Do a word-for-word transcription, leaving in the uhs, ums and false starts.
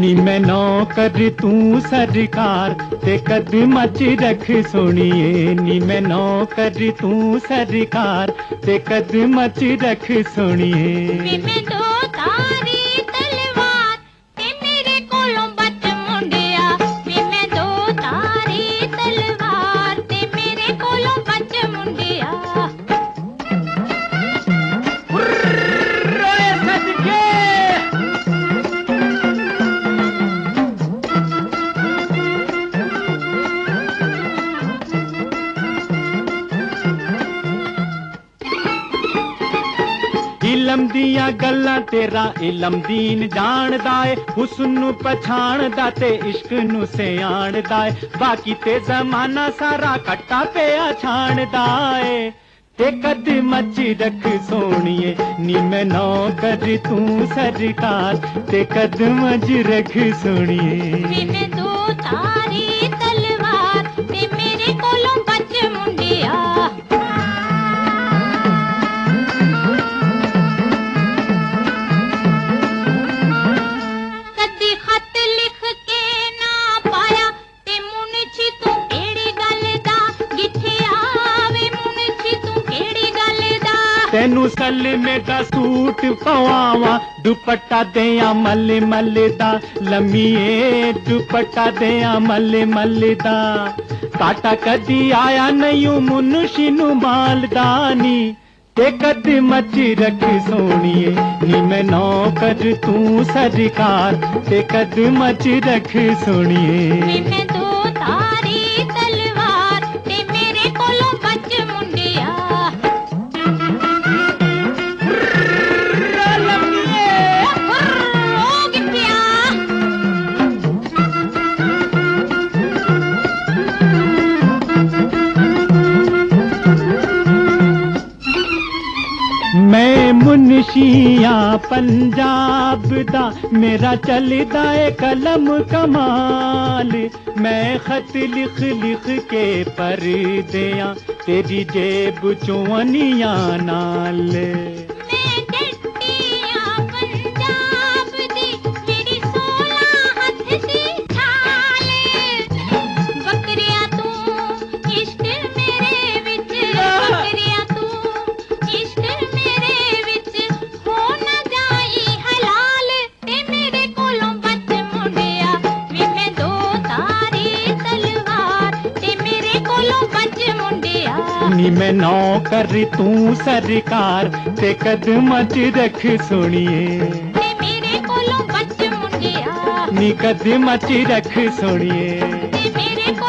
नी मैं नौकर तू सरकार ते कदम च रख सोनिए। नी मैं नौकर तू सरकार ते कदम च रख सोनिए। मैं दो तारी तलवार ते मेरे कोलों बच मुंडिया। मैं दो तारी तलवार ते मेरे कोलों बच मुंडिया। इलम दिया गल्लां तेरा इलम दीन जानदा ए। हुस्न नू पछाणदा ते इश्क नू सियाणदा ए। बाकी ते जमाना सारा कट्टा पिया छाणदा ए। ते कदम च रख सोनिए। नी मैं नौकर तू सरकार ते कदम च रख सोनिए। मैं दो तारी तलवार ते मेरे कोलों बच मुंडिया। तेनू सलमे दा सूट पवावा दुपट्टा देया मल मल दा। लम्मीए दुपट्टा देया मल मल दा। काटा कदी आया नहीं मुनशी नू मालदानी ते कदम च रख सोनिए। नी मैं नौकर तू सरकार ते कदम च रख सोनिए। मैं दो तारी तलवार ते मेरे कोलों बच मुंडिया। मैं मुनशिया पंजाब दा मेरा चलदा है कलम कमाल। मैं खत लिख लिख के पर दिया तेरी जेब चों अनिया नाल। नी मैं नौकर तू सरकार ते कदम च रख सोनिए। मेरे कोलों बच मुंडिया। नी कदम च रख सोनिए। मेरे